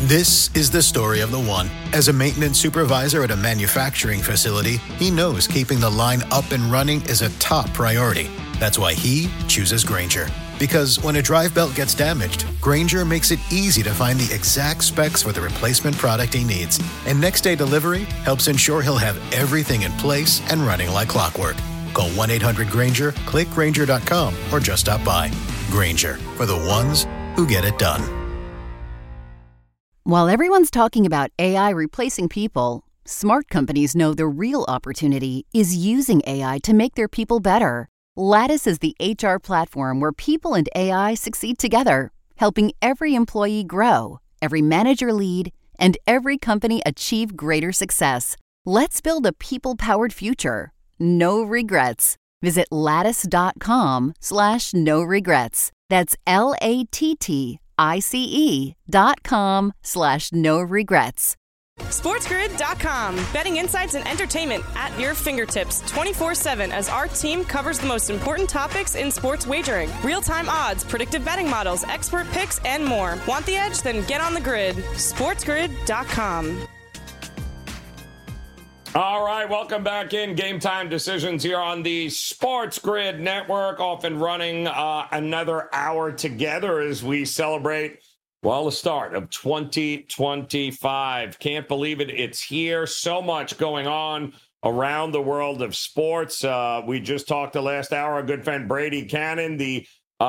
This is the story of the one. As a maintenance supervisor at a manufacturing facility, he knows keeping the line up and running is a top priority. That's why he chooses Grainger. Because when a drive belt gets damaged, Grainger makes it easy to find the exact specs for the replacement product he needs. And next day delivery helps ensure he'll have everything in place and running like clockwork. Call 1-800-GRAINGER, click Grainger.com, or just stop by. Grainger, for the ones who get it done. While everyone's talking about AI replacing people, smart companies know the real opportunity is using AI to make their people better. Lattice is the HR platform where people and AI succeed together, helping every employee grow, every manager lead, and every company achieve greater success. Let's build a people-powered future. No regrets. Visit lattice.com/no regrets. That's LATTICE.com/no regrets. SportsGrid.com. Betting insights and entertainment at your fingertips 24/7 as our team covers the most important topics in sports wagering. Real-time odds, predictive betting models, expert picks, and more. Want the edge? Then get on the grid. SportsGrid.com. All right, welcome back in. Game Time Decisions here on the Sports Grid Network. Off and running another hour together as we celebrate, well, the start of 2025. Can't believe it. It's here. So much going on around the world of sports. We just talked the last hour. Our good friend Brady Cannon. The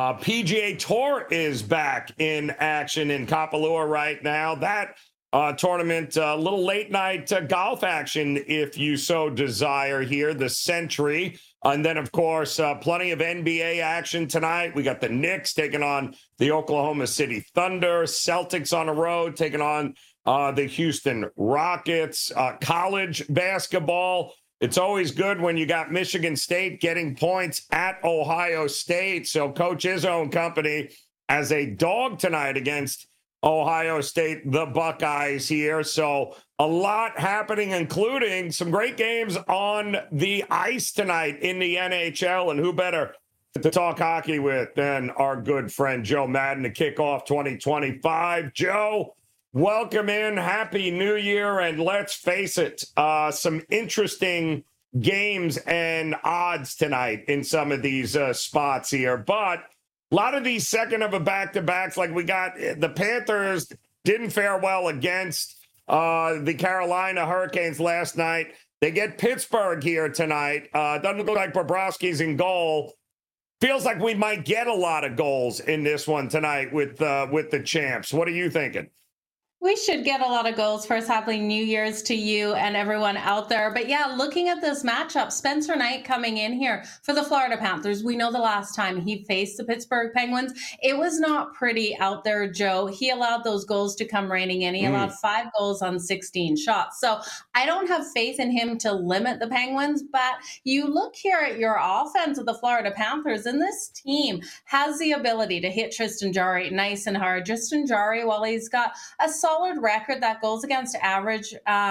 PGA Tour is back in action in Kapalua right now. That tournament, a little late night golf action, if you so desire here, the Century. And then, of course, plenty of NBA action tonight. We got the Knicks taking on the Oklahoma City Thunder, Celtics on the road taking on the Houston Rockets, college basketball. It's always good when you got Michigan State getting points at Ohio State. So Coach Izzo and company as a dog tonight against Ohio State, the Buckeyes here. So a lot happening, including some great games on the ice tonight in the NHL. And who better to talk hockey with than our good friend Joe Madden to kick off 2025. Joe, welcome in. Happy New Year. And let's face it, some interesting games and odds tonight in some of these spots here. But a lot of these second of a back-to-backs, like we got the Panthers didn't fare well against the Carolina Hurricanes last night. They get Pittsburgh here tonight. Doesn't look like Bobrovsky's in goal. Feels like we might get a lot of goals in this one tonight with the champs. What are you thinking? We should get a lot of goals. First, happy New Year's to you and everyone out there. But yeah, looking at this matchup, Spencer Knight coming in here for the Florida Panthers. We know the last time he faced the Pittsburgh Penguins, it was not pretty out there, Joe. He allowed those goals to come raining in. He allowed 5 goals on 16 shots. So I don't have faith in him to limit the Penguins. But you look here at your offense of the Florida Panthers, and this team has the ability to hit Tristan Jarry nice and hard. Tristan Jarry, while he's got a solid record that goes against average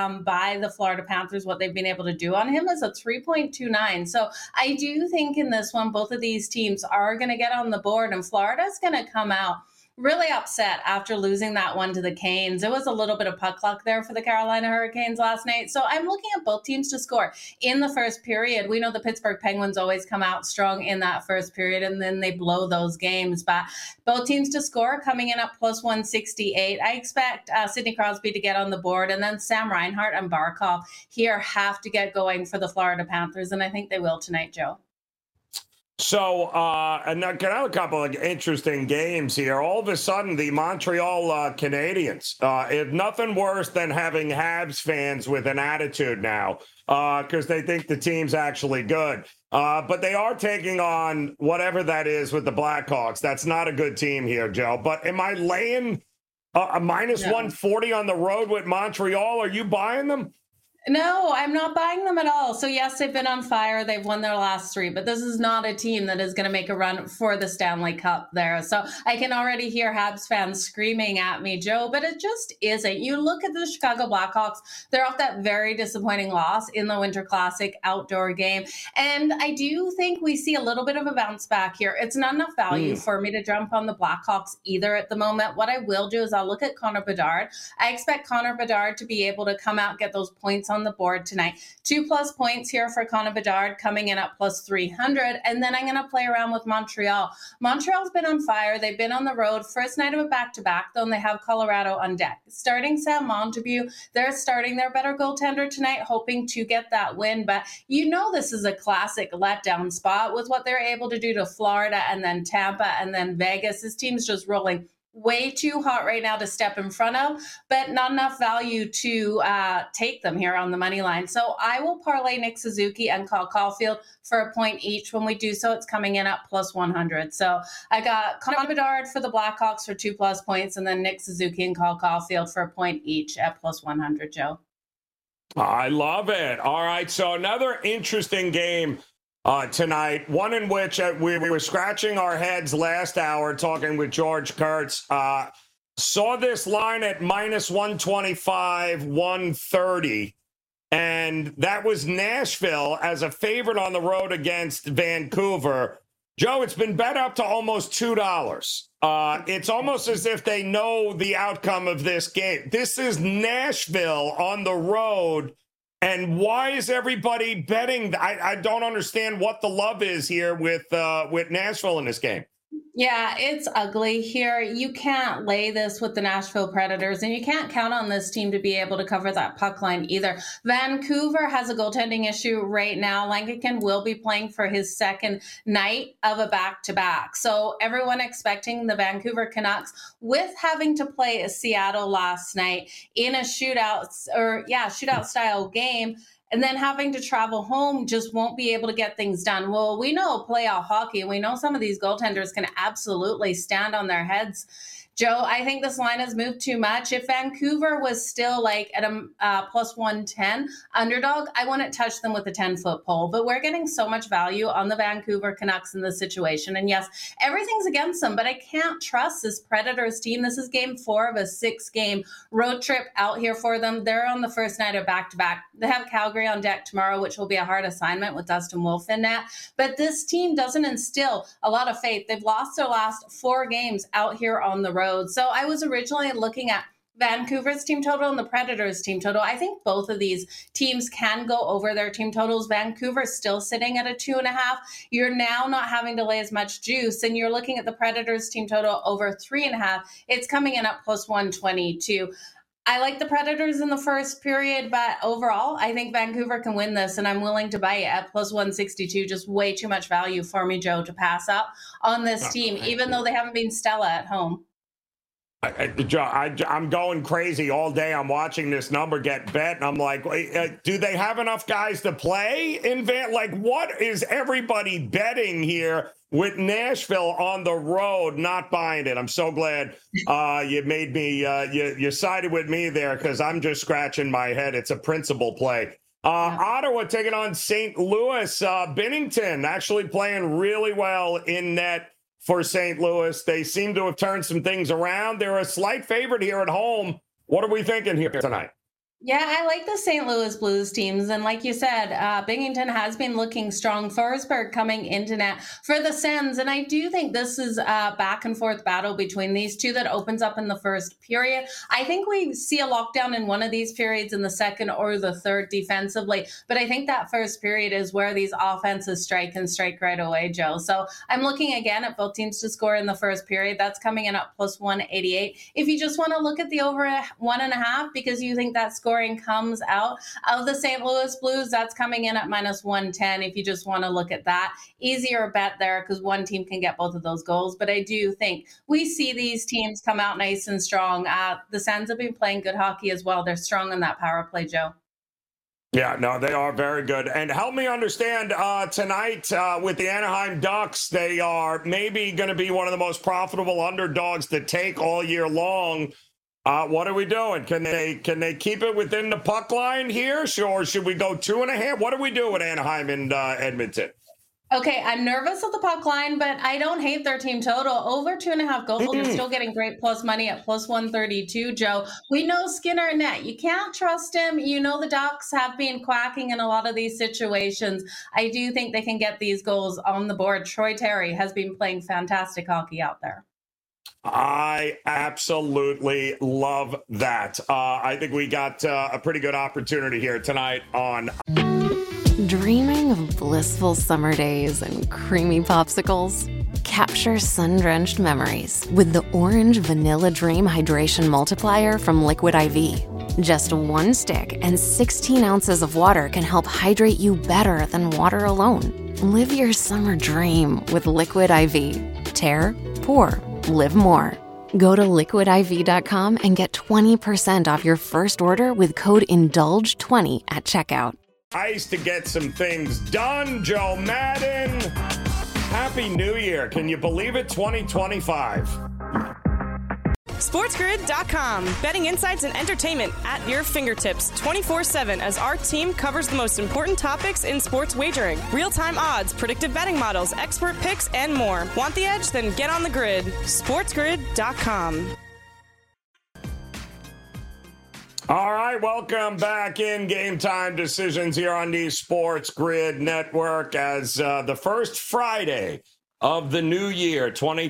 by the Florida Panthers, what they've been able to do on him is a 3.29. So I do think in this one, both of these teams are going to get on the board, and Florida's going to come out really upset after losing that one to the Canes. It was a little bit of puck luck there for the Carolina Hurricanes last night. So I'm looking at both teams to score in the first period. We know the Pittsburgh Penguins always come out strong in that first period, and then they blow those games. But both teams to score coming in at plus 168. I expect Sidney Crosby to get on the board, and then Sam Reinhart and Barkov here have to get going for the Florida Panthers, and I think they will tonight, Joe. So, and now got a couple of interesting games here. All of a sudden, the Montreal Canadiens, if nothing worse than having Habs fans with an attitude now, because they think the team's actually good. But they are taking on whatever that is with the Blackhawks. That's not a good team here, Joe. But am I laying a minus 140 on the road with Montreal? Are you buying them? No, I'm not buying them at all. So yes, they've been on fire. They've won their last three, but this is not a team that is going to make a run for the Stanley Cup there. So I can already hear Habs fans screaming at me, Joe, but it just isn't. You look at the Chicago Blackhawks, they're off that very disappointing loss in the Winter Classic outdoor game. And I do think we see a little bit of a bounce back here. It's not enough value for me to jump on the Blackhawks either at the moment. What I will do is I'll look at Connor Bedard. I expect Connor Bedard to be able to come out, get those points on the board tonight. 2+ points here for Connor Bedard coming in at plus 300. And then I'm going to play around with Montreal. Montreal's been on fire. They've been on the road. First night of a back-to-back, though, and they have Colorado on deck. Starting Sam Montague, they're starting their better goaltender tonight, hoping to get that win. But you know this is a classic letdown spot with what they're able to do to Florida and then Tampa and then Vegas. This team's just rolling way too hot right now to step in front of, but not enough value to take them here on the money line. So I will parlay Nick Suzuki and Cole Caulfield for a point each. When we do so, it's coming in at plus 100. So I got Connor Bedard for the Blackhawks for 2+ points, and then Nick Suzuki and Cole Caulfield for a point each at plus 100, Joe. I love it. All right, so another interesting game tonight, one in which we were scratching our heads last hour talking with George Kurtz. Saw this line at minus 125, 130, and that was Nashville as a favorite on the road against Vancouver. Joe, it's been bet up to almost $2. It's almost as if they know the outcome of this game. This is Nashville on the road. And why is everybody betting? I don't understand what the love is here with Nashville in this game. Yeah, it's ugly here. You can't lay this with the Nashville Predators, and you can't count on this team to be able to cover that puck line either. Vancouver has a goaltending issue right now. Langenkamp will be playing for his second night of a back-to-back. So everyone expecting the Vancouver Canucks, with having to play Seattle last night in a shootout style game, and then having to travel home, just won't be able to get things done. Well, we know playoff hockey, and we know some of these goaltenders can absolutely stand on their heads. Joe, I think this line has moved too much. If Vancouver was still like at a plus 110 underdog, I wouldn't touch them with a 10-foot pole. But we're getting so much value on the Vancouver Canucks in this situation. And yes, everything's against them, but I can't trust this Predators team. This is game 4 of a 6-game road trip out here for them. They're on the first night of back-to-back. They have Calgary on deck tomorrow, which will be a hard assignment with Dustin Wolf in that. But this team doesn't instill a lot of faith. They've lost their last 4 games out here on the road. So I was originally looking at Vancouver's team total and the Predators team total. I think both of these teams can go over their team totals. Vancouver's still sitting at a 2.5. You're now not having to lay as much juice, and you're looking at the Predators team total over 3.5. It's coming in at plus 122. I like the Predators in the first period, but overall, I think Vancouver can win this, and I'm willing to buy it at plus 162. Just way too much value for me, Joe, to pass up on this team, even though they haven't been stellar at home. I'm going crazy all day. I'm watching this number get bet, and I'm like, do they have enough guys to play in Like, what is everybody betting here with Nashville on the road? Not buying it. I'm so glad you made me, you sided with me there, because I'm just scratching my head. It's a principal play. Ottawa taking on St. Louis. Binnington actually playing really well in net for St. Louis. They seem to have turned some things around. They're a slight favorite here at home. What are we thinking here tonight? Yeah, I like the St. Louis Blues teams. And like you said, Binnington has been looking strong. Forsberg coming into net for the Sens. And I do think this is a back and forth battle between these two that opens up in the first period. I think we see a lockdown in one of these periods, in the second or the third defensively. But I think that first period is where these offenses strike right away, Joe. So I'm looking again at both teams to score in the first period. That's coming in at plus 188. If you just want to look at the over 1.5 because you think that scoring comes out of the St. Louis Blues, that's coming in at minus 110. If you just want to look at that, easier bet there because one team can get both of those goals. But I do think we see these teams come out nice and strong. The Sens have been playing good hockey as well. They're strong in that power play, Joe. Yeah, no, they are very good. And help me understand tonight with the Anaheim Ducks, they are maybe going to be one of the most profitable underdogs to take all year long. What are we doing? Can they keep it within the puck line here? Or should we go 2.5? What do we do with Anaheim and Edmonton? Okay, I'm nervous at the puck line, but I don't hate their team total. Over 2.5 goals, you're still getting great plus money at plus 132, Joe. We know Skinner net. You can't trust him. You know the Ducks have been quacking in a lot of these situations. I do think they can get these goals on the board. Troy Terry has been playing fantastic hockey out there. I absolutely love that. I think we got a pretty good opportunity here tonight on... Dreaming of blissful summer days and creamy popsicles? Capture sun-drenched memories with the Orange Vanilla Dream Hydration Multiplier from Liquid IV. Just one stick and 16 ounces of water can help hydrate you better than water alone. Live your summer dream with Liquid IV. Tear, pour, live more. Go to liquidiv.com and get 20% off your first order with code INDULGE20 at checkout. Ice to get some things done. Joe Madden, Happy New Year. Can you believe it? 2025. SportsGrid.com. Betting insights and entertainment at your fingertips 24/7 as our team covers the most important topics in sports wagering. Real-time odds, predictive betting models, expert picks, and more. Want the edge? Then get on the grid. SportsGrid.com. All right, welcome back in Game Time Decisions here on the Sports Grid Network as the first Friday of the new year,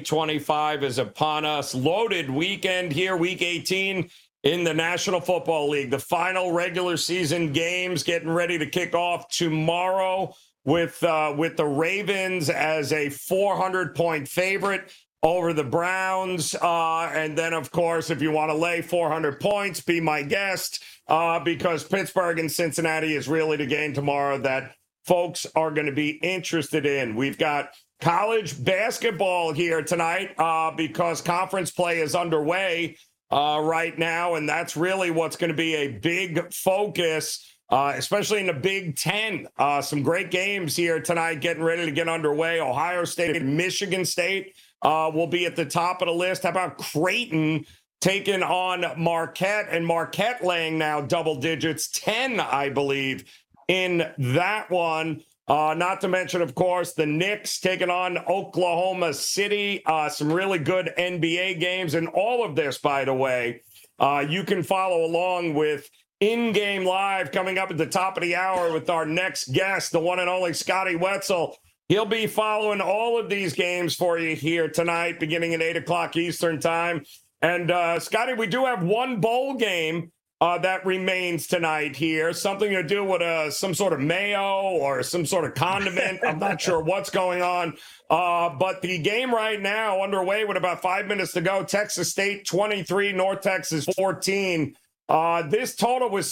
2025, is upon us. Loaded weekend here, Week 18 in the National Football League. The final regular season games getting ready to kick off tomorrow with the Ravens as a 400-point favorite over the Browns. And then, of course, if you want to lay 400 points, be my guest, because Pittsburgh and Cincinnati is really the game tomorrow that folks are going to be interested in. We've got college basketball here tonight because conference play is underway right now, and that's really what's going to be a big focus, especially in the Big Ten. Some great games here tonight getting ready to get underway. Ohio State and Michigan State will be at the top of the list. How about Creighton taking on Marquette, and Marquette laying now double digits, 10, I believe, in that one. Not to mention, of course, the Knicks taking on Oklahoma City. Some really good NBA games. And all of this, by the way, you can follow along with In-Game Live coming up at the top of the hour with our next guest, the one and only Scotty Wetzel. He'll be following all of these games for you here tonight, beginning at 8 o'clock Eastern time. And, Scotty, we do have one bowl game that remains tonight here. Something to do with some sort of mayo or some sort of condiment. I'm not sure what's going on. But the game right now underway with about 5 minutes to go. Texas State 23, North Texas 14. This total was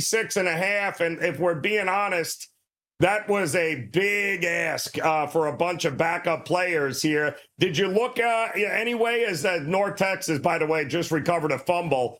66.5. And if we're being honest, that was a big ask for a bunch of backup players here. Did you look anyway, as North Texas, by the way, just recovered a fumble,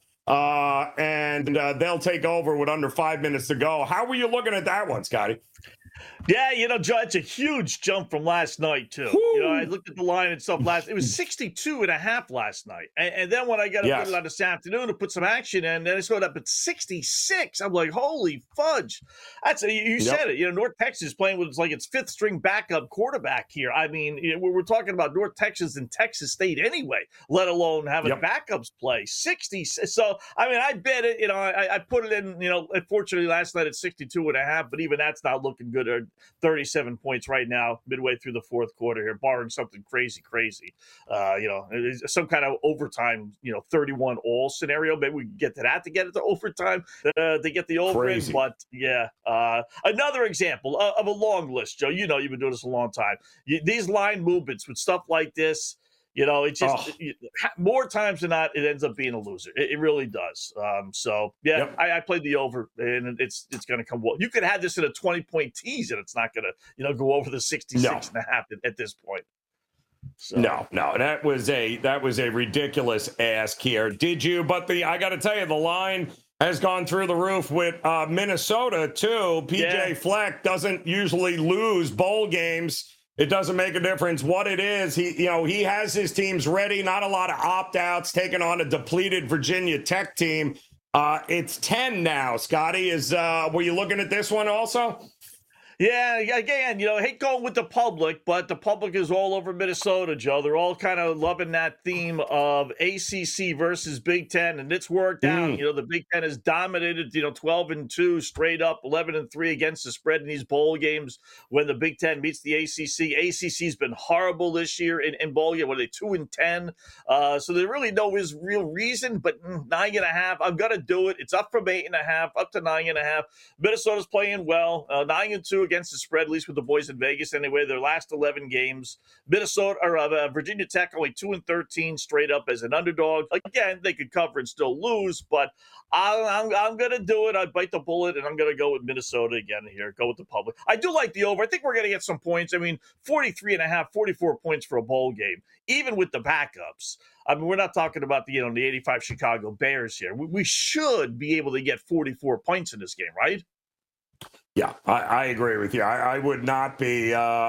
and they'll take over with under 5 minutes to go. How were you looking at that one, Scotty? Yeah, Joe, it's a huge jump from last night, too. I looked at the line and stuff it was 62.5 last night. And then when I got up on this afternoon to put some action in, then I saw it up at 66. I'm like, holy fudge. You said it. North Texas playing with its fifth string backup quarterback here. I mean, we're talking about North Texas and Texas State anyway, let alone having backups play. 60. So, I mean, I bet it, I put it in, unfortunately last night at 62.5, but even that's not looking good. 37 points right now, midway through the fourth quarter here, barring something crazy. Some kind of overtime, 31 all scenario. Maybe we can get to that to get it to overtime to get the over in. But another example of a long list, Joe. You've been doing this a long time. These line movements with stuff like this. It's just more times than not, it ends up being a loser. It really does. I played the over, and it's going to come. Well, you could have this in a 20-point tease, and it's not going to go over the 66.5 at this point. So. No, that was a ridiculous ask here. Did you? But I got to tell you, the line has gone through the roof with Minnesota too. PJ Fleck doesn't usually lose bowl games. it doesn't make a difference what it is. He has his teams ready. Not a lot of opt-outs, taking on a depleted Virginia Tech team. It's 10 now. Scotty, were you looking at this one also? Yeah, again, I hate going with the public, but the public is all over Minnesota, Joe. They're all kind of loving that theme of ACC versus Big Ten, and it's worked out. The Big Ten has dominated, 12-2 straight up, 11-3 against the spread in these bowl games when the Big Ten meets the ACC. ACC's been horrible this year in bowl game. What are they, 2-10? So there really no is real reason, but 9.5, I'm going to do it. It's up from 8.5, up to 9.5. Minnesota's playing well, 9-2 against the spread, at least with the boys in Vegas anyway. Their last 11 games, Virginia Tech only 2-13 straight up as an underdog. Again, they could cover and still lose, but I'm going to do it. I bite the bullet, and I'm going to go with Minnesota again here. Go with the public. I do like the over. I think we're going to get some points. 43.5, 44 points for a bowl game, even with the backups. We're not talking about the 85 Chicago Bears here. We should be able to get 44 points in this game, right? Yeah, I agree with you. I would not be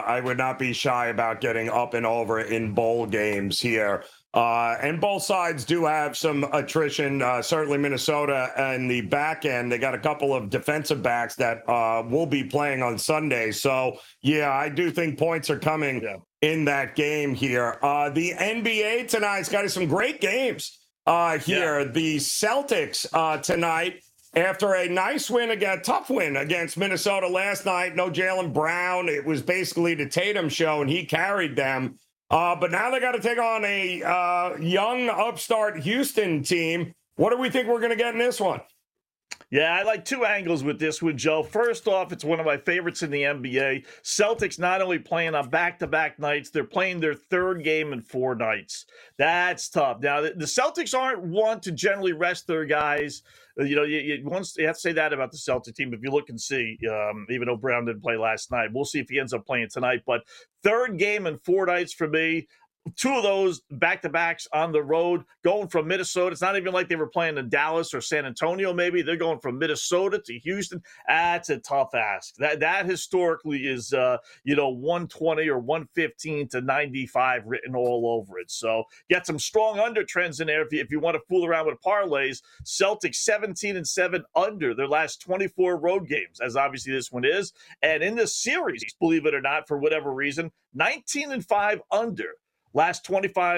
shy about getting up and over in bowl games here. And both sides do have some attrition. Certainly Minnesota and the back end, they got a couple of defensive backs that will be playing on Sunday. So, yeah, I do think points are coming in that game here. The NBA tonight's got some great games here. Yeah. The Celtics tonight, after a nice win, tough win against Minnesota last night, no Jaylen Brown. It was basically the Tatum show, and he carried them. But now they got to take on a young upstart Houston team. What do we think we're going to get in this one? Yeah, I like two angles with this one, Joe. First off, it's one of my favorites in the NBA. Celtics not only playing on back-to-back nights, they're playing their third game in 4 nights. That's tough. Now, the Celtics aren't one to generally rest their guys. You have to say that about the Celtic team. If you look and see, even though Brown didn't play last night, we'll see if he ends up playing tonight. But third game in 4 nights for me. 2 of those back-to-backs on the road, going from Minnesota. It's not even like they were playing in Dallas or San Antonio, maybe. They're going from Minnesota to Houston. That's a tough ask. That historically is, 120 or 115 to 95 written all over it. So get some strong under trends in there if you want to fool around with parlays. Celtics 17-7 under their last 24 road games, as obviously this one is. And in this series, believe it or not, for whatever reason, 19-5 under. Last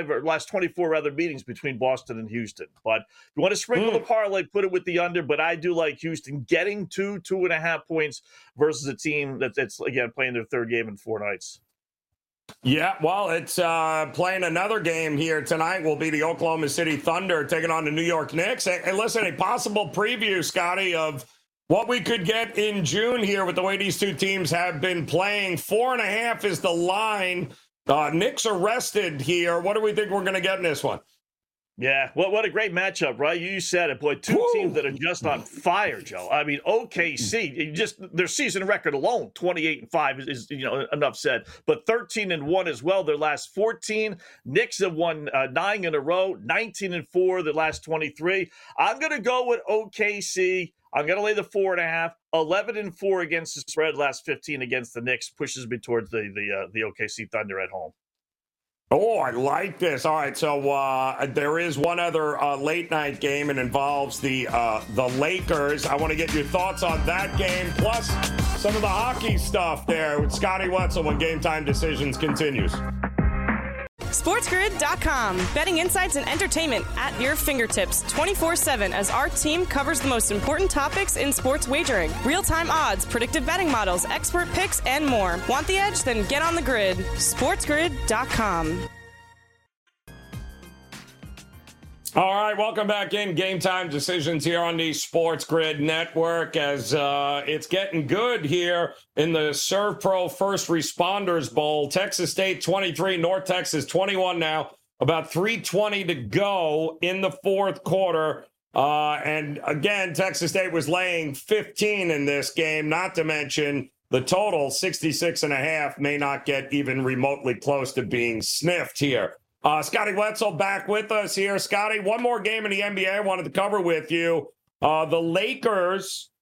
24 meetings between Boston and Houston. But if you want to sprinkle the parlay, put it with the under. But I do like Houston getting 2.5 points versus a team that's again, playing their third game in 4 nights. Yeah, well, it's playing another game here tonight will be the Oklahoma City Thunder taking on the New York Knicks. And listen, a possible preview, Scotty, of what we could get in June here with the way these two teams have been playing. 4.5 is the line. Knicks are rested here. What do we think we're going to get in this one? Yeah, what a great matchup, right? You said it, boy. 2 teams that are just on fire, Joe. OKC, just their season record alone, 28-5 is enough said. But 13-1 as well. Their last 14. Knicks have won 9 in a row, 19-4 their last 23. I'm going to go with OKC. I'm going to lay the 4.5. 11-4 against the spread. Last 15 against the Knicks pushes me towards the OKC Thunder at home. Oh, I like this. All right, so there is one other late night game. It involves the Lakers. I want to get your thoughts on that game, plus some of the hockey stuff there with Scotty Wetzel when Game Time Decisions continues. SportsGrid.com. Betting insights and entertainment at your fingertips 24/7 as our team covers the most important topics in sports wagering. Real-time odds, predictive betting models, expert picks, and more. Want the edge? Then get on the grid. SportsGrid.com. All right, welcome back in. Game Time Decisions here on the Sports Grid Network as it's getting good here in the ServPro First Responders Bowl. Texas State 23, North Texas 21 now. About 3:20 to go in the fourth quarter. And again, Texas State was laying 15 in this game, not to mention the total, 66.5, may not get even remotely close to being sniffed here. Scotty Wetzel back with us here. Scotty, one more game in the NBA I wanted to cover with you. The Lakers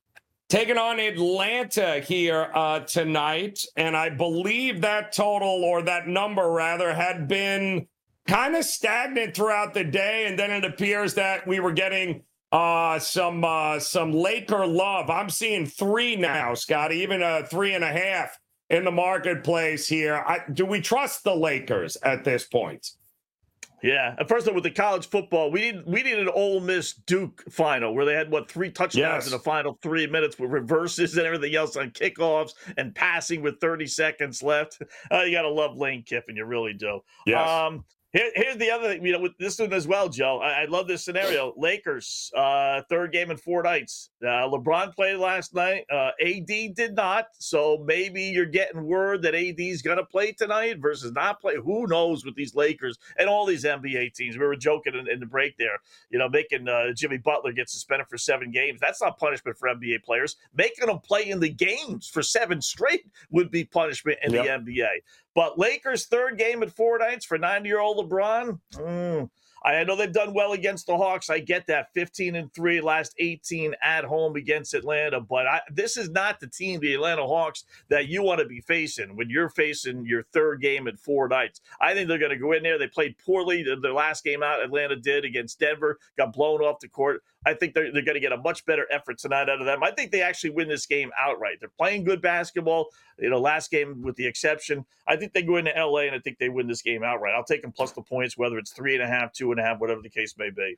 taking on Atlanta here tonight. And I believe that total, or that number rather, had been kind of stagnant throughout the day. And then it appears that we were getting some Laker love. I'm seeing 3 now, Scotty, even 3.5 in the marketplace here. Do we trust the Lakers at this point? Yeah. First of all, with the college football, we need an Ole Miss Duke final where they had, 3 touchdowns in the final 3 minutes with reverses and everything else on kickoffs and passing with 30 seconds left. You got to love Lane Kiffin. You really do. Yes. Here's the other thing, with this one as well, Joe. I love this scenario. Lakers, 3rd game in 4 nights. LeBron played last night. AD did not. So maybe you're getting word that AD's going to play tonight versus not play. Who knows with these Lakers and all these NBA teams. We were joking in the break there, making Jimmy Butler get suspended for 7 games. That's not punishment for NBA players. Making them play in the games for 7 straight would be punishment in the NBA. But Lakers' 3rd game in 4 nights for 90-year-old LeBron, I know they've done well against the Hawks. I get that. 15-3, last 18 at home against Atlanta. But this is not the team, the Atlanta Hawks, that you want to be facing when you're facing your 3rd game in 4 nights. I think they're going to go in there. They played poorly. Their last game out, Atlanta did against Denver, got blown off the court. I think they're going to get a much better effort tonight out of them. I think they actually win this game outright. They're playing good basketball. Last game with the exception. I think they go into L.A., and I think they win this game outright. I'll take them plus the points, whether it's 3.5, 2.5, whatever the case may be.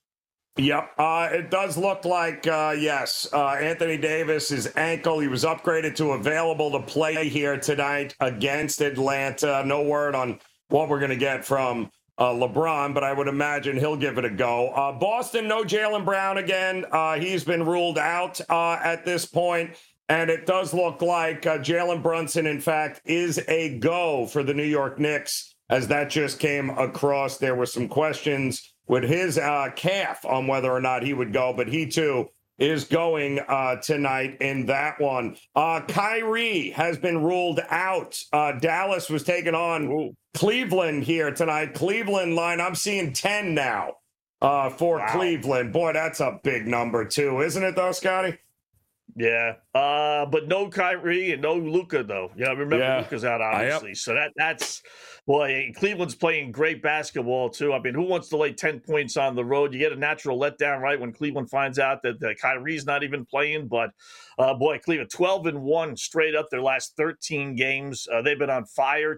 Yep. It does look like, yes, Anthony Davis' ankle, he was upgraded to available to play here tonight against Atlanta. No word on what we're going to get from LeBron, but I would imagine he'll give it a go. Boston, no Jaylen Brown again. He's been ruled out at this point, and it does look like Jalen Brunson, in fact, is a go for the New York Knicks, as that just came across. There were some questions with his calf on whether or not he would go, but he too is going tonight in that one. Kyrie has been ruled out. Dallas was taking on Cleveland here tonight. Cleveland line, I'm seeing 10 now for Cleveland. Boy, that's a big number too, isn't it though, Scotty? Yeah, but no Kyrie and no Luka though. Remember Luka's out obviously, so that's Cleveland's playing great basketball too. I mean, who wants to lay 10 points on the road? You get a natural letdown, right, when Cleveland finds out that Kyrie's not even playing. But Cleveland 12-1 straight up their last 13 games. They've been on fire.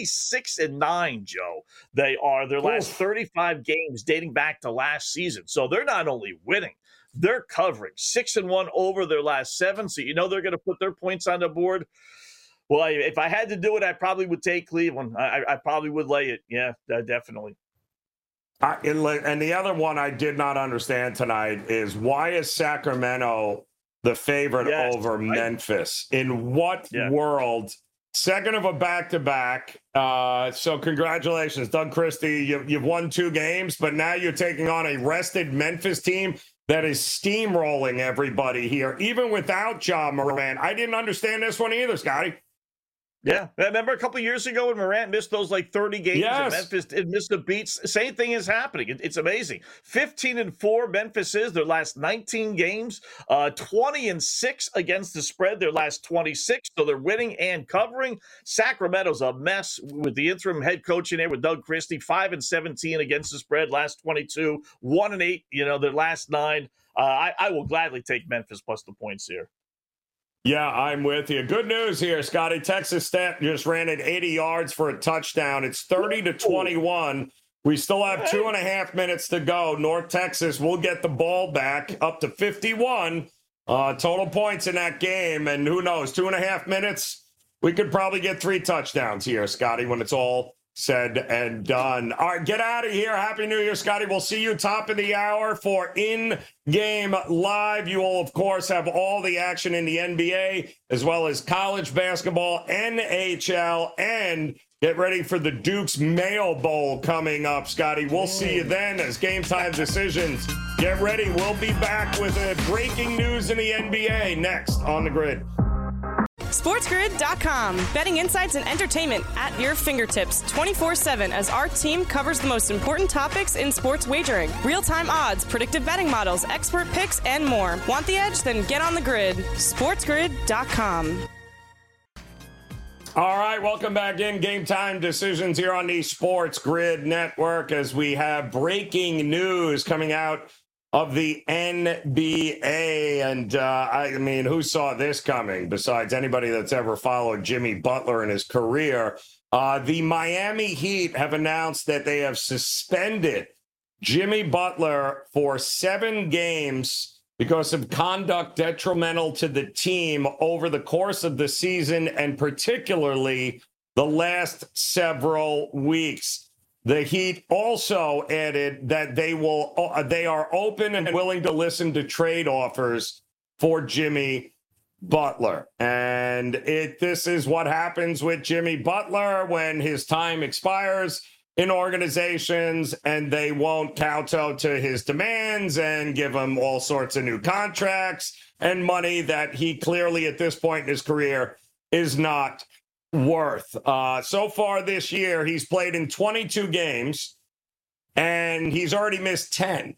26-9, Joe. They are their last 35 games dating back to last season. So they're not only winning, they're covering 6-1 over their last 7. So they're going to put their points on the board. Well, if I had to do it, I probably would take Cleveland. I probably would lay it. Yeah, definitely. And the other one I did not understand tonight is, why is Sacramento the favorite over Memphis? In what world? Second of a back-to-back. So congratulations, Doug Christie. You've won 2 games, but now you're taking on a rested Memphis team that is steamrolling everybody here, even without Ja Morant. I didn't understand this one either, Scotty. Yeah, remember a couple of years ago when Morant missed those 30 games and Memphis did miss the beats? Same thing is happening. It's amazing. 15-4 Memphis is their last 19 games. 20-6 against the spread their last 26. So they're winning and covering. Sacramento's a mess with the interim head coach in there with Doug Christie. 5-17 against the spread last 22. 1-8. Their last 9. I will gladly take Memphis plus the points here. Yeah, I'm with you. Good news here, Scotty. Texas Tech just ran it 80 yards for a touchdown. It's 30-21. We still have 2.5 minutes to go. North Texas will get the ball back up to 51 total points in that game. And who knows, 2.5 minutes, we could probably get 3 touchdowns here, Scotty, when it's all said and done. All right, get out of here. Happy New Year, Scotty. We'll see you top of the hour for In-Game Live. You will, of course, have all the action in the NBA, as well as college basketball, NHL, and get ready for the Duke's Mayo Bowl coming up, Scotty. We'll see you then as Game Time Decisions. Get ready. We'll be back with breaking news in the NBA next on The Grid. SportsGrid.com. Betting insights and entertainment at your fingertips 24/7 as our team covers the most important topics in sports wagering. Real-time odds, predictive betting models, expert picks, and more. Want the edge? Then get on the grid. SportsGrid.com. All right, welcome back in. Game Time Decisions here on the Sports Grid Network as we have breaking news coming out of the NBA. And, I mean, who saw this coming besides anybody that's ever followed Jimmy Butler in his career? The Miami Heat have announced that they have suspended Jimmy Butler for 7 games because of conduct detrimental to the team over the course of the season and particularly the last several weeks. The Heat also added that they are open and willing to listen to trade offers for Jimmy Butler. And this is what happens with Jimmy Butler when his time expires in organizations and they won't kowtow to his demands and give him all sorts of new contracts and money that he clearly at this point in his career is not worth. So far this year, he's played in 22 games and he's already missed 10,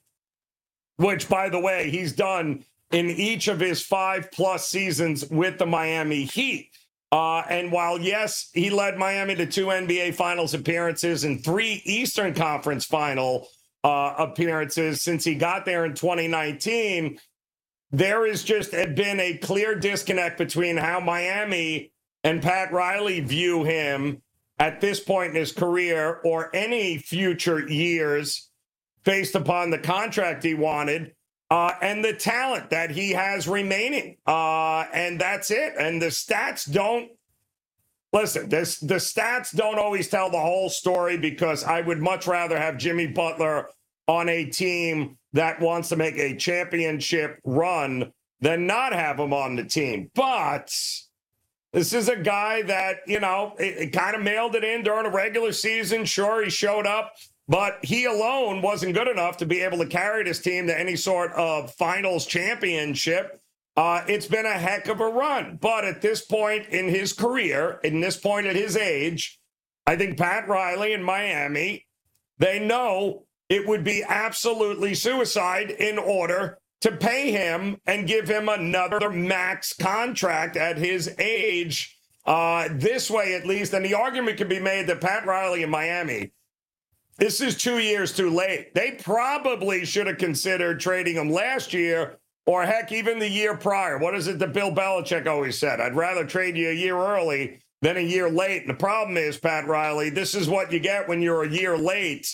which, by the way, he's done in each of his 5+ seasons with the Miami Heat. And while, yes, he led Miami to 2 NBA Finals appearances and 3 Eastern Conference Final appearances since he got there in 2019, there has just been a clear disconnect between how Miami and Pat Riley view him at this point in his career or any future years based upon the contract he wanted and the talent that he has remaining. And that's it. And the stats don't, listen, the stats don't always tell the whole story because I would much rather have Jimmy Butler on a team that wants to make a championship run than not have him on the team. But this is a guy that, you know, it kind of mailed it in during a regular season. Sure, he showed up. But he alone wasn't good enough to be able to carry this team to any sort of finals championship. It's been a heck of a run. But at this point in his career, in this point at his age, I think Pat Riley and Miami, they know it would be absolutely suicide in order to pay him and give him another max contract at his age. This way, at least, and the argument can be made that Pat Riley and Miami, this is 2 years too late. They probably should have considered trading him last year or, heck, even the year prior. What is it that Bill Belichick always said? I'd rather trade you a year early than a year late. And the problem is, Pat Riley, this is what you get when you're a year late.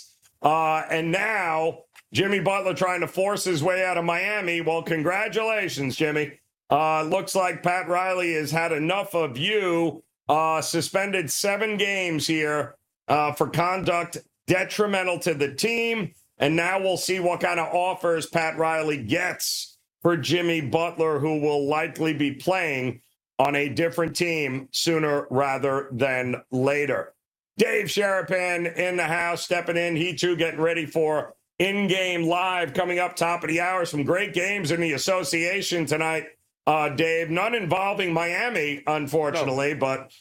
And now Jimmy Butler trying to force his way out of Miami. Well, congratulations, Jimmy. Looks like Pat Riley has had enough of you. Suspended 7 games here for conduct detrimental to the team. And now we'll see what kind of offers Pat Riley gets for Jimmy Butler, who will likely be playing on a different team sooner rather than later. Dave Sharapan in the house, stepping in. He, too, getting ready for In-Game Live coming up top of the hour. Some great games in the association tonight, Dave. None involving Miami, unfortunately, but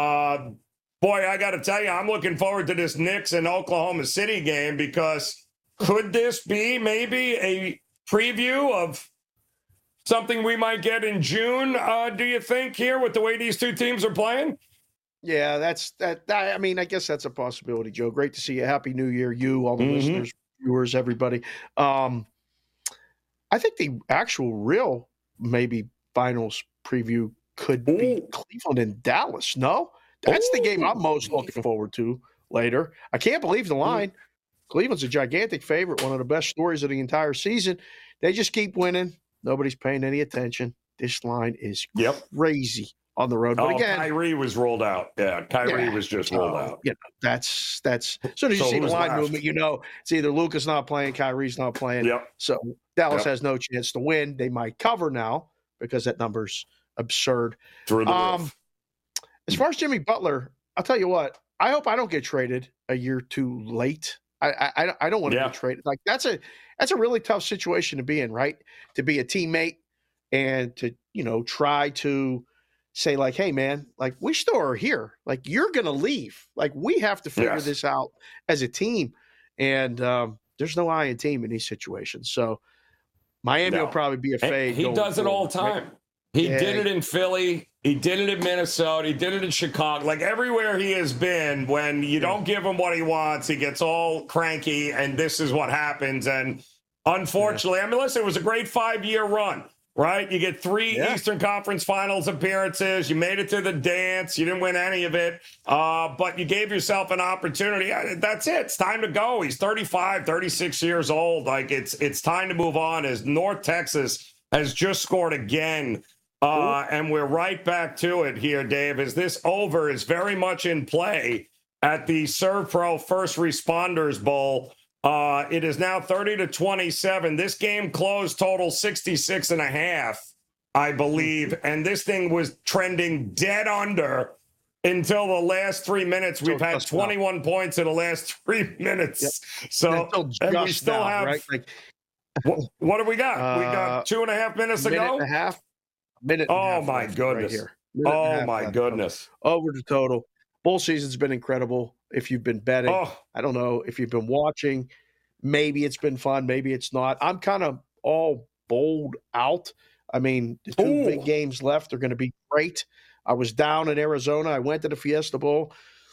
boy, I got to tell you, I'm looking forward to this Knicks and Oklahoma City game because could this be maybe a preview of something we might get in June, do you think, here with the way these two teams are playing? Yeah, that's that. I mean, I guess that's a possibility, Joe. Great to see you. Happy New Year, you, all the listeners, viewers, everybody. I think the actual real maybe finals preview could be Cleveland and Dallas. No? That's the game I'm most looking forward to later. I can't believe the line. Cleveland's a gigantic favorite, one of the best stories of the entire season. They just keep winning. Nobody's paying any attention. This line is crazy on the road. But again, Kyrie was rolled out. Yeah, Kyrie was just rolled out. You know, that's as soon as you see the line movement, you know it's either Luka's not playing, Kyrie's not playing. Yep. So Dallas has no chance to win. They might cover now because that number's absurd. Through the roof. As far as Jimmy Butler, I'll tell you what, I hope I don't get traded a year too late. I don't want to get traded. Like that's a really tough situation to be in, right? To be a teammate and to, you know, try to say like, hey man, like we still are here. Like you're going to leave. Like we have to figure this out as a team. And there's no I in team in these situations. So Miami will probably be a fade. He does it all the time. Right? He did it in Philly. He did it in Minnesota. He did it in Chicago. Like everywhere he has been, when you don't give him what he wants, he gets all cranky, and this is what happens. And unfortunately, I mean, listen, it was a great 5-year run, right? You get 3 Eastern Conference Finals appearances. You made it to the dance. You didn't win any of it, but you gave yourself an opportunity. That's it. It's time to go. He's 35, 36 years old. Like it's time to move on, as North Texas has just scored again. And we're right back to it here, Dave, as this over is very much in play at the ServPro First Responders Bowl. It is now 30-27. This game closed total 66.5, I believe. And this thing was trending dead under until the last 3 minutes. We've had 21 points in the last 3 minutes. Yep. So and we still have, right? What do we got? We got 2.5 minutes to go? Minute oh my goodness! Right oh my goodness! Over the total. Bowl season's been incredible. If you've been betting, I don't know if you've been watching. Maybe it's been fun. Maybe it's not. I'm kind of all bowled out. I mean, the 2 big games left are going to be great. I was down in Arizona. I went to the Fiesta Bowl.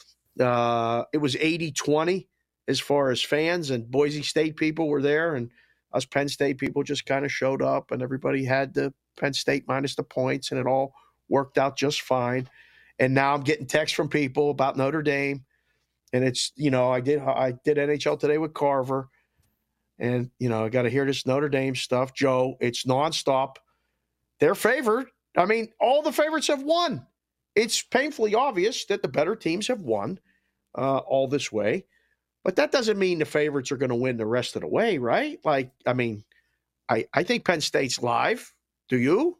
It was 80-20 as far as fans, and Boise State people were there, and us Penn State people just kind of showed up, and everybody had the Penn State minus the points, and it all worked out just fine. And now I'm getting texts from people about Notre Dame, and it's, I did NHL Today with Carver, and, I got to hear this Notre Dame stuff. Joe, it's nonstop. They're favored. I mean, all the favorites have won. It's painfully obvious that the better teams have won all this way, but that doesn't mean the favorites are going to win the rest of the way, right? Like, I mean, I think Penn State's live. Do you?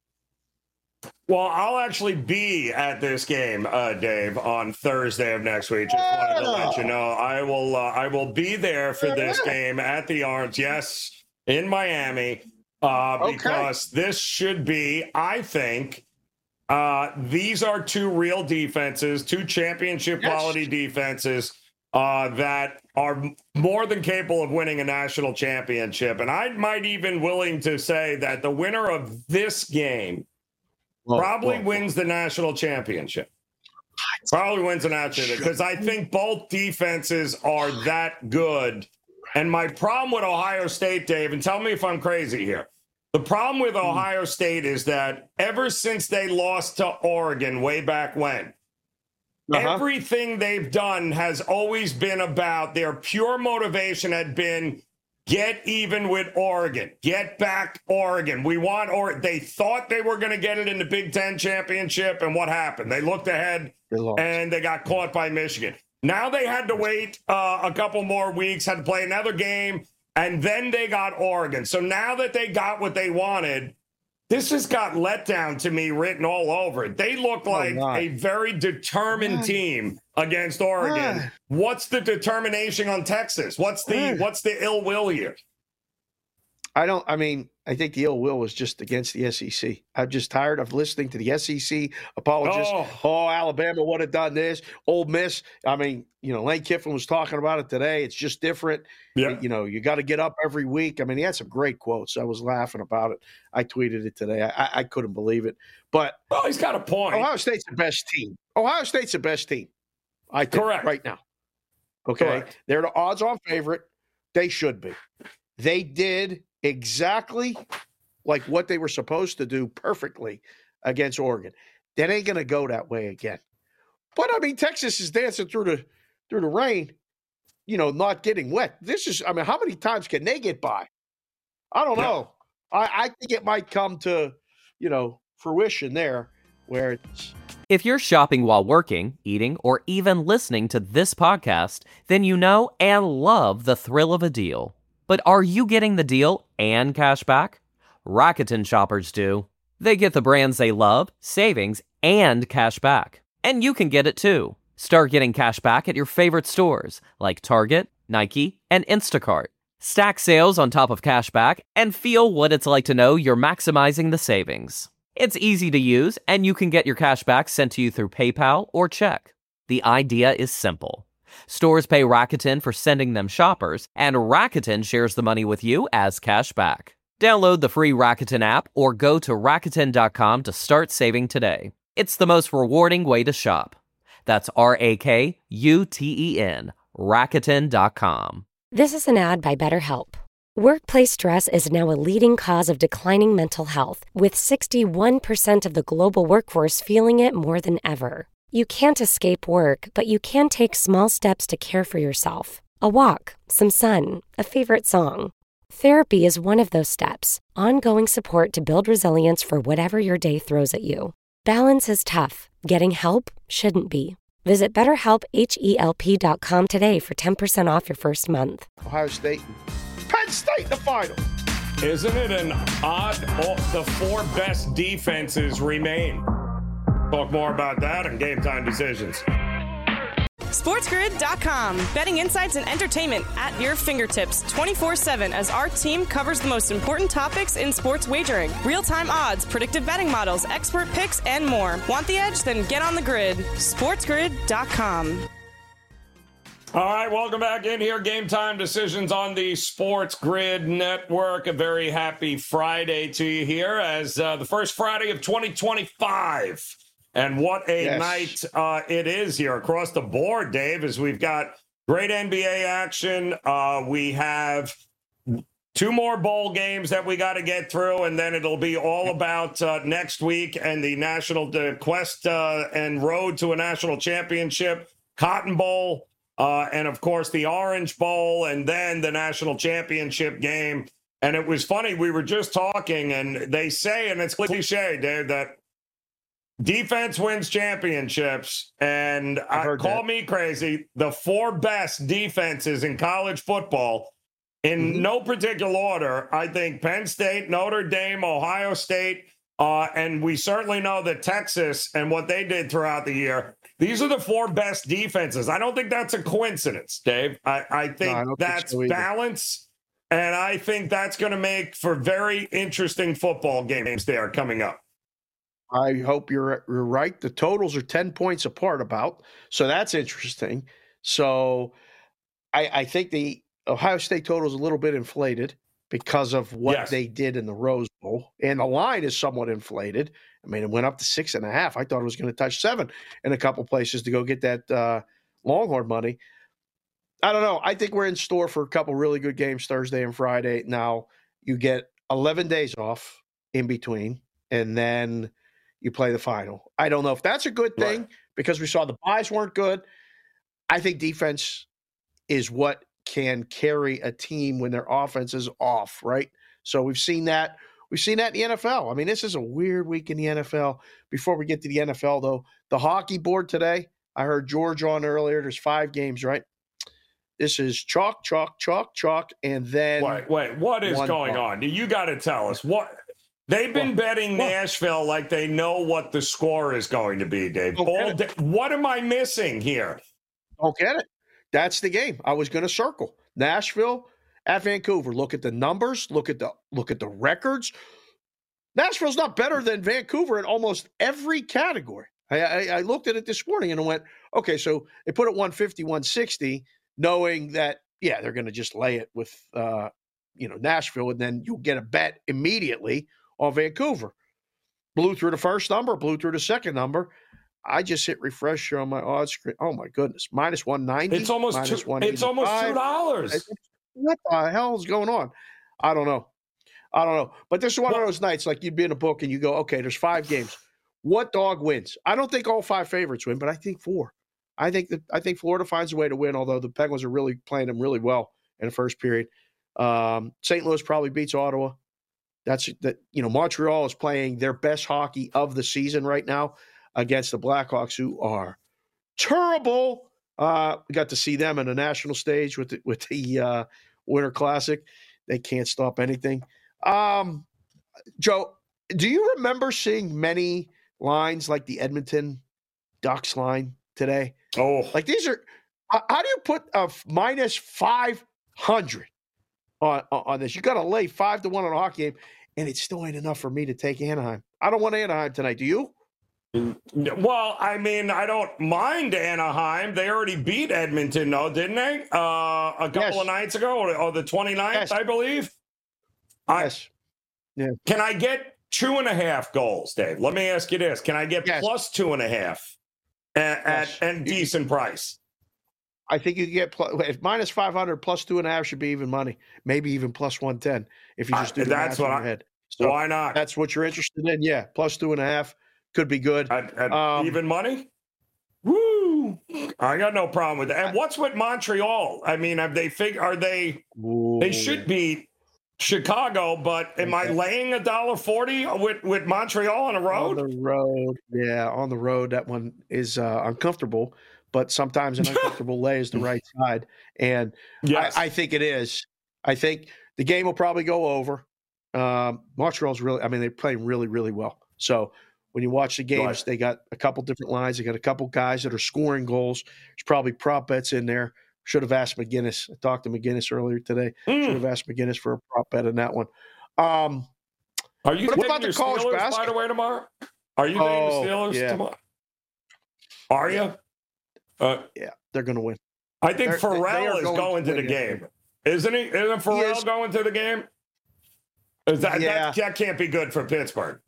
Well, I'll actually be at this game, Dave, on Thursday of next week. Just wanted to let you know. I will be there for this game at the Arms, yes, in Miami, because this should be, I think, these are 2 real defenses, 2 championship quality defenses that are more than capable of winning a national championship. And I might even willing to say that the winner of this game probably wins the national championship. Probably wins the national championship because I think both defenses are that good. And my problem with Ohio State, Dave, and tell me if I'm crazy here. The problem with Ohio State is that ever since they lost to Oregon way back when, everything they've done has always been about their pure motivation had been get even with Oregon, get back Oregon. We want Oregon. They thought they were going to get it in the Big Ten championship, and what happened? They looked ahead and they got caught by Michigan. Now they had to wait a couple more weeks, had to play another game, and then they got Oregon. So now that they got what they wanted, this has got letdown to me written all over it. They look like a very determined team against Oregon. What's the determination on Texas? What's the ill will here? I think the ill will was just against the SEC. I'm just tired of listening to the SEC apologists. Alabama would have done this. Ole Miss. I mean, Lane Kiffin was talking about it today. It's just different. Yeah. You got to get up every week. I mean, he had some great quotes. I was laughing about it. I tweeted it today. I couldn't believe it. But he's got a point. Ohio State's the best team. I think right now. Okay. Correct. They're the odds-on favorite. They should be. They did exactly like what they were supposed to do perfectly against Oregon. That ain't going to go that way again. But I mean, Texas is dancing through the rain, not getting wet. How many times can they get by? I don't know. I think it might come to, fruition there where it's. If you're shopping while working, eating, or even listening to this podcast, then you know and love the thrill of a deal. But are you getting the deal and cash back? Rakuten shoppers do. They get the brands they love, savings, and cash back. And you can get it too. Start getting cash back at your favorite stores like Target, Nike, and Instacart. Stack sales on top of cash back and feel what it's like to know you're maximizing the savings. It's easy to use, and you can get your cash back sent to you through PayPal or check. The idea is simple. Stores pay Rakuten for sending them shoppers, and Rakuten shares the money with you as cash back. Download the free Rakuten app or go to Rakuten.com to start saving today. It's the most rewarding way to shop. That's Rakuten, Rakuten.com. This is an ad by BetterHelp. Workplace stress is now a leading cause of declining mental health, with 61% of the global workforce feeling it more than ever. You can't escape work, but you can take small steps to care for yourself. A walk, some sun, a favorite song. Therapy is one of those steps. Ongoing support to build resilience for whatever your day throws at you. Balance is tough. Getting help shouldn't be. Visit BetterHelp.com today for 10% off your first month. Ohio State, Penn State in the final. Isn't it an odd? The four best defenses remain. Talk more about that on Game Time Decisions. SportsGrid.com. Betting insights and entertainment at your fingertips 24/7 as our team covers the most important topics in sports wagering. Real-time odds, predictive betting models, expert picks, and more. Want the edge? Then get on the grid. SportsGrid.com. All right, welcome back in here. Game Time Decisions on the Sports Grid Network. A very happy Friday to you here as the first Friday of 2025. And what a night it is here across the board, Dave, as we've got great NBA action. We have two more bowl games that we got to get through, and then it'll be all about next week and the quest and road to a national championship, Cotton Bowl, and, of course, the Orange Bowl, and then the national championship game. And it was funny. We were just talking, and they say, and it's cliche, Dave, that defense wins championships, and call me crazy, the four best defenses in college football, in no particular order, I think Penn State, Notre Dame, Ohio State, and we certainly know that Texas and what they did throughout the year, these are the four best defenses. I don't think that's a coincidence, Dave. I think that's balance, and I think that's going to make for very interesting football games there coming up. I hope you're right. The totals are 10 points apart so that's interesting. So I think the Ohio State total is a little bit inflated because of what they did in the Rose Bowl. And the line is somewhat inflated. I mean, it went up to 6.5. I thought it was going to touch 7 in a couple places to go get that Longhorn money. I don't know. I think we're in store for a couple really good games Thursday and Friday. Now, you get 11 days off in between, and then you play the final. I don't know if that's a good thing because we saw the buys weren't good. I think defense is what can carry a team when their offense is off, right? So we've seen that. We've seen that in the NFL. I mean, this is a weird week in the NFL. Before we get to the NFL, though, the hockey board today, I heard George on earlier. There's 5 games, right? This is chalk, chalk, chalk, chalk, and then wait. What is going on? You got to tell us what. They've been betting Nashville like they know what the score is going to be, Dave. What am I missing here? Don't get it. That's the game. I was going to circle Nashville at Vancouver. Look at the numbers. Look at the records. Nashville's not better than Vancouver in almost every category. I looked at it this morning and I went, okay, so they put it 150, 160, knowing that they're going to just lay it with Nashville, and then you'll get a bet immediately on Vancouver. Blew through the first number, blew through the second number. I just hit refresh here on my odds screen. Oh my goodness, minus 190. It's almost $2. What the hell is going on? I don't know. But this is one of those nights like you'd be in a book and you go, okay, there's 5 games. What dog wins? I don't think all 5 favorites win, but I think 4. I think Florida finds a way to win, although the Penguins are really playing them really well in the first period. St. Louis probably beats Ottawa. Montreal is playing their best hockey of the season right now against the Blackhawks, who are terrible. We got to see them on the national stage with the Winter Classic. They can't stop anything. Joe, do you remember seeing many lines like the Edmonton Ducks line today? Oh, like these are. How do you put a minus 500 on this? You got to lay 5-1 on a hockey game. and it still ain't enough for me to take Anaheim. I don't want Anaheim tonight. Do you? Well, I mean, I don't mind Anaheim. They already beat Edmonton, though, didn't they? A couple of nights ago, or the 29th, I believe. Yes. Yeah. Can I get 2.5 goals, Dave? Let me ask you this. Can I get plus 2.5 at decent price? I think you can get if minus 500 plus 2.5 should be even money. Maybe even plus 110 if you just do the math in your head. So why not? That's what you're interested in. Yeah, plus 2.5 could be good. At even money? Woo! I got no problem with that. And what's with Montreal? I mean, have they they should beat Chicago, but am I laying $1.40 with Montreal on the road? On the road, yeah, on the road. That one is uncomfortable, but sometimes an uncomfortable lay is the right side, and I think it is. I think the game will probably go over. Montreal's really, I mean, they're playing really, really well. So when you watch the games, they got a couple different lines. They got a couple guys that are scoring goals. There's probably prop bets in there. Should have asked McGinnis. I talked to McGinnis earlier today. Should have asked McGinnis for a prop bet in that one. Are you taking your Steelers, by the way, tomorrow? Are you taking the Steelers tomorrow? Are you? Yeah, they're going to win. I think Pharrell is going to the game. Isn't he? Isn't Pharrell going to the game? That can't be good for Pittsburgh.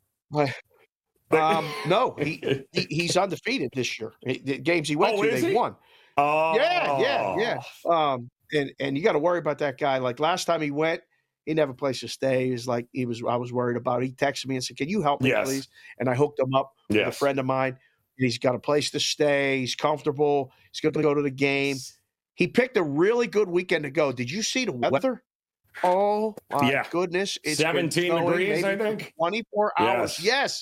No, he's undefeated this year. The games he went to, they won. Oh, yeah. And you got to worry about that guy. Like last time he went, he didn't have a place to stay. I was worried about it. He texted me and said, "Can you help me, please?" And I hooked him up with a friend of mine. He's got a place to stay. He's comfortable. He's going to go to the game. He picked a really good weekend to go. Did you see the weather? Oh my goodness! It's 17 degrees, I think. 24 hours.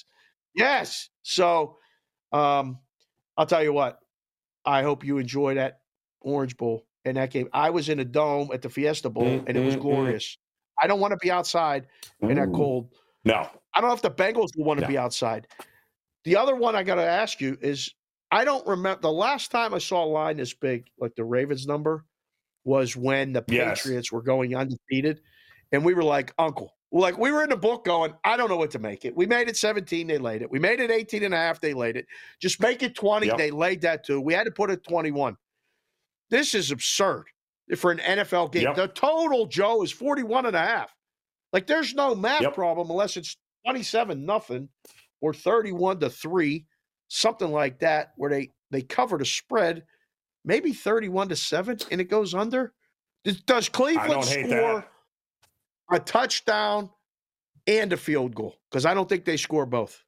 Yes. So, I'll tell you what. I hope you enjoy that Orange Bowl and that game. I was in a dome at the Fiesta Bowl, and it was glorious. I don't want to be outside in that cold. No. I don't know if the Bengals will want to be outside. The other one I got to ask you is, I don't remember the last time I saw a line this big, like the Ravens number, was when the Patriots were going undefeated, and we were like, Uncle. Like, we were in the book going, I don't know what to make it. We made it 17, they laid it. We made it 18.5, they laid it. Just make it 20, they laid that too. We had to put it 21. This is absurd for an NFL game. The total, Joe, is 41.5. Like, there's no math problem unless it's 27-0 or 31-3, something like that, where they covered a spread, maybe 31-7, and it goes under. Does Cleveland score a touchdown and a field goal? Because I don't think they score both.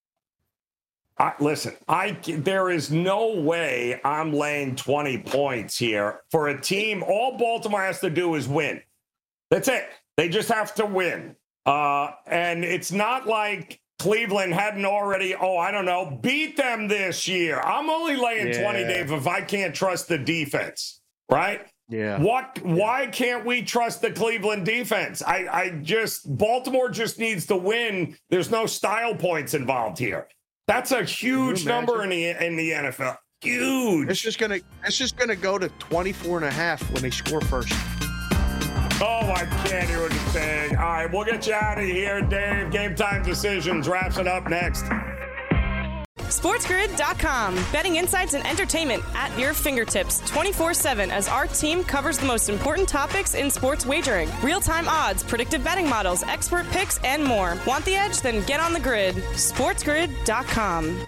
Listen, there is no way I'm laying 20 points here for a team. All Baltimore has to do is win. That's it. They just have to win. And it's not like Cleveland hadn't already, beat them this year. I'm only laying 20, Dave, if I can't trust the defense, right? Yeah. Why can't we trust the Cleveland defense? Baltimore just needs to win. There's no style points involved here. That's a huge number in the NFL. Huge. It's just gonna go to 24.5 when they score first. Oh, I can't hear what you're saying. All right, we'll get you out of here, Dave. Game Time Decisions wraps it up next. SportsGrid.com. Betting insights and entertainment at your fingertips 24/7 as our team covers the most important topics in sports wagering. Real-time odds, predictive betting models, expert picks, and more. Want the edge? Then get on the grid. SportsGrid.com.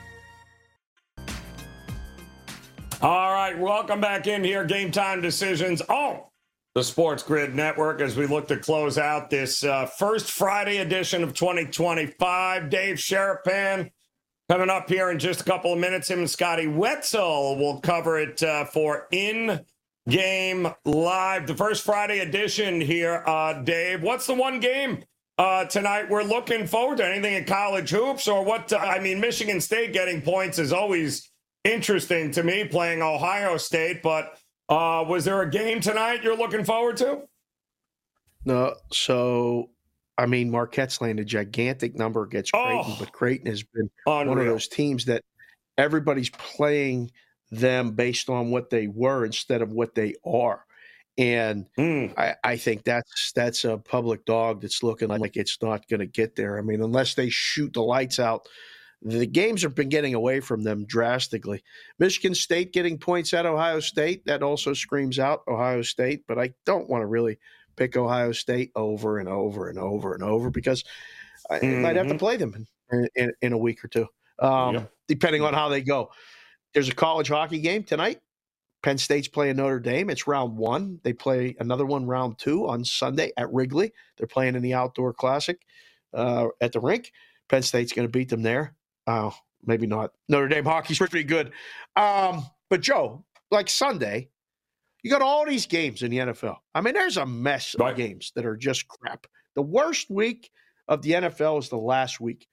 All right, welcome back in here. Game Time Decisions on the Sports Grid Network as we look to close out this first Friday edition of 2025. Dave Sharapan coming up here in just a couple of minutes. Him and Scotty Wetzel will cover it for In-Game Live. The first Friday edition here, Dave. What's the one game tonight we're looking forward to? Anything in college hoops or what? Michigan State getting points is always interesting to me, playing Ohio State. But was there a game tonight you're looking forward to? No. So, Marquette's laying a gigantic number against Creighton, but Creighton has been one of those teams that everybody's playing them based on what they were instead of what they are. And I think that's a public dog that's looking like it's not going to get there. I mean, unless they shoot the lights out, the games have been getting away from them drastically. Michigan State getting points at Ohio State, that also screams out Ohio State, but I don't want to really pick Ohio State over and over and over and over because I might have to play them in a week or two, depending on how they go. There's a college hockey game tonight. Penn State's playing Notre Dame. It's round 1. They play another one round 2 on Sunday at Wrigley. They're playing in the Outdoor Classic at the rink. Penn State's going to beat them there. Maybe not. Notre Dame hockey's pretty good. But, Joe, like Sunday, you got all these games in the NFL. I mean, there's a mess of games that are just crap. The worst week of the NFL is the last week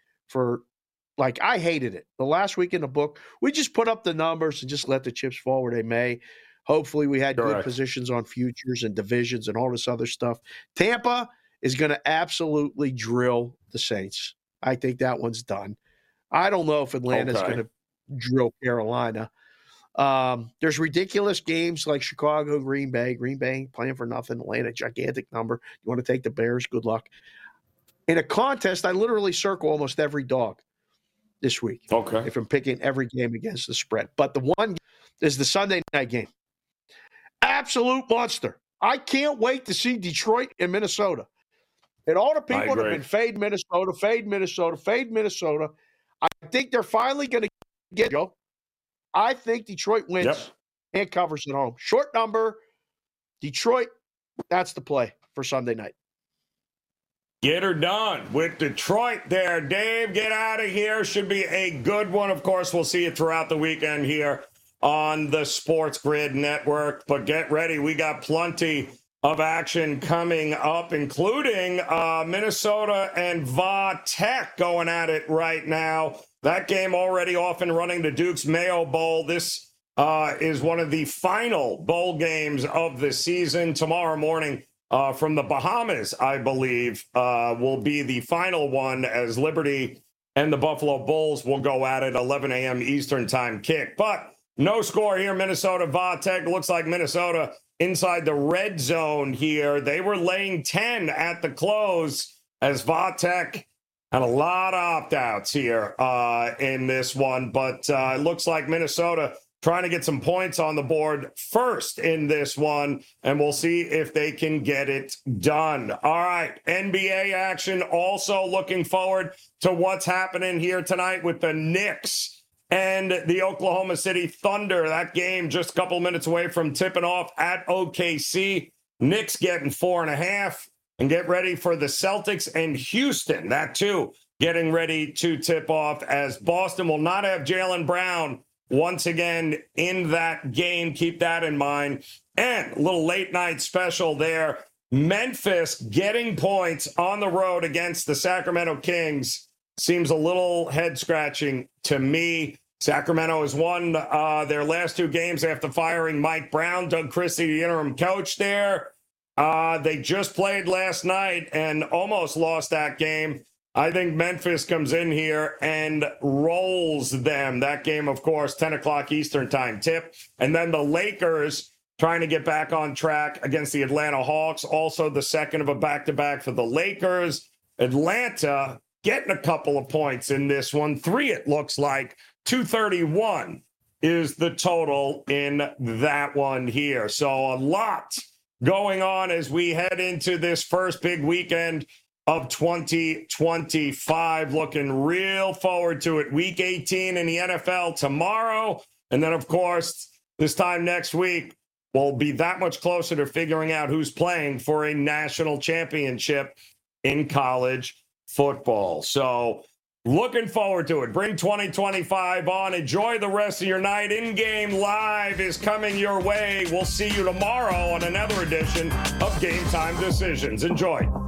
I hated it. The last week in the book, we just put up the numbers and just let the chips fall where they may. Hopefully we had good positions on futures and divisions and all this other stuff. Tampa is going to absolutely drill the Saints. I think that one's done. I don't know if Atlanta's going to drill Carolina. There's ridiculous games like Chicago, Green Bay playing for nothing. Atlanta, gigantic number. You want to take the Bears? Good luck. In a contest, I literally circle almost every dog this week. Okay. If I'm picking every game against the spread. But the one is the Sunday night game. Absolute monster. I can't wait to see Detroit and Minnesota. And all the people that have been fade Minnesota. I think they're finally going to get it. I think Detroit wins and covers at home. Short number, Detroit, that's the play for Sunday night. Get her done with Detroit there. Dave, get out of here. Should be a good one. Of course, we'll see you throughout the weekend here on the Sports Grid Network. But get ready. We got plenty of action coming up, including Minnesota and Va Tech going at it right now. That game already off and running, the Duke's Mayo Bowl. This is one of the final bowl games of the season. Tomorrow morning from the Bahamas, I believe, will be the final one as Liberty and the Buffalo Bulls will go at it, 11 a.m. Eastern time kick. But no score here, Minnesota Va Tech. Looks like Minnesota inside the red zone here. They were laying 10 at the close as Va Tech had a lot of opt-outs here in this one. But it looks like Minnesota trying to get some points on the board first in this one, and we'll see if they can get it done. All right, NBA action. Also looking forward to what's happening here tonight with the Knicks and the Oklahoma City Thunder. That game just a couple minutes away from tipping off at OKC. Knicks getting 4.5. And get ready for the Celtics and Houston. That, too, getting ready to tip off as Boston will not have Jaylen Brown once again in that game. Keep that in mind. And a little late night special there. Memphis getting points on the road against the Sacramento Kings seems a little head-scratching to me. Sacramento has won their last 2 games after firing Mike Brown, Doug Christie, the interim coach there. They just played last night and almost lost that game. I think Memphis comes in here and rolls them. That game, of course, 10 o'clock Eastern time tip. And then the Lakers trying to get back on track against the Atlanta Hawks. Also the second of a back-to-back for the Lakers. Atlanta getting a couple of points in this one. 3, it looks like. 231 is the total in that one here. So a lot going on as we head into this first big weekend of 2025. Looking real forward to it. Week 18 in the NFL tomorrow. And then, of course, this time next week, we'll be that much closer to figuring out who's playing for a national championship in college football. So looking forward to it. Bring 2025 on. Enjoy the rest of your night. In-Game Live is coming your way. We'll see you tomorrow on another edition of Game Time Decisions. Enjoy.